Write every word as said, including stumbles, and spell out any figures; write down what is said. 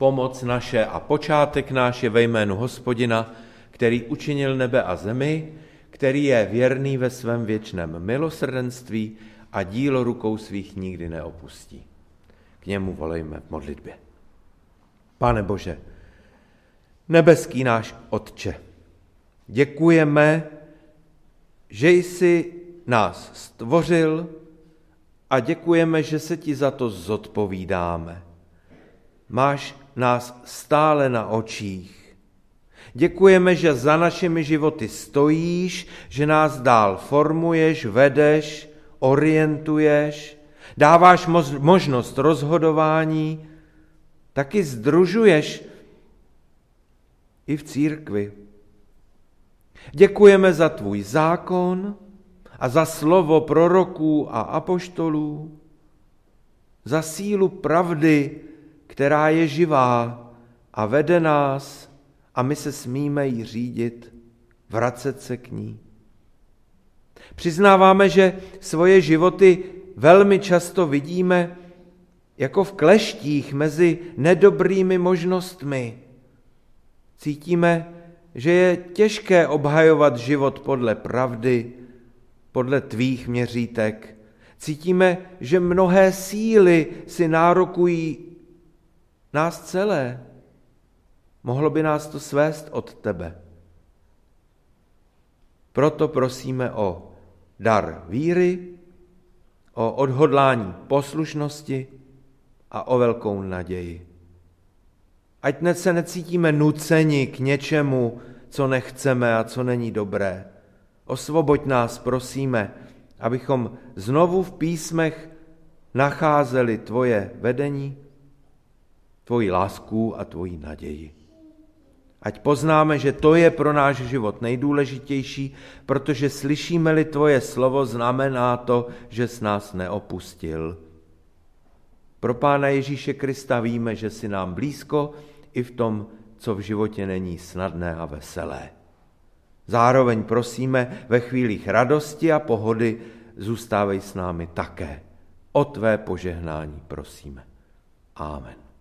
Pomoc naše a počátek náš je ve jménu Hospodina, který učinil nebe a zemi, který je věrný ve svém věčném milosrdenství a dílo rukou svých nikdy neopustí. K němu volejme v modlitbě. Pane Bože, nebeský náš Otče, děkujeme, že jsi nás stvořil a děkujeme, že se ti za to zodpovídáme. Máš nás stále na očích. Děkujeme, že za našimi životy stojíš, že nás dál formuješ, vedeš, orientuješ, dáváš možnost rozhodování, taky sdružuješ i v církvi. Děkujeme za tvůj zákon a za slovo proroků a apoštolů, za sílu pravdy, která je živá a vede nás a my se smíme jí řídit, vracet se k ní. Přiznáváme, že svoje životy velmi často vidíme jako v kleštích mezi nedobrými možnostmi. Cítíme, že je těžké obhajovat život podle pravdy, podle tvých měřítek. Cítíme, že mnohé síly si nárokují nás celé. Mohlo by nás to svést od tebe. Proto prosíme o dar víry, o odhodlání poslušnosti a o velkou naději. Ať dnes se necítíme nuceni k něčemu, co nechceme a co není dobré. Osvoboď nás, prosíme, abychom znovu v písmech nacházeli tvoje vedení, tvoji lásku a tvoji naději. Ať poznáme, že to je pro náš život nejdůležitější, protože slyšíme-li tvoje slovo, znamená to, že jsi nás neopustil. Pro Pána Ježíše Krista víme, že jsi nám blízko i v tom, co v životě není snadné a veselé. Zároveň prosíme, ve chvílích radosti a pohody zůstávej s námi také. O tvé požehnání prosíme. Amen.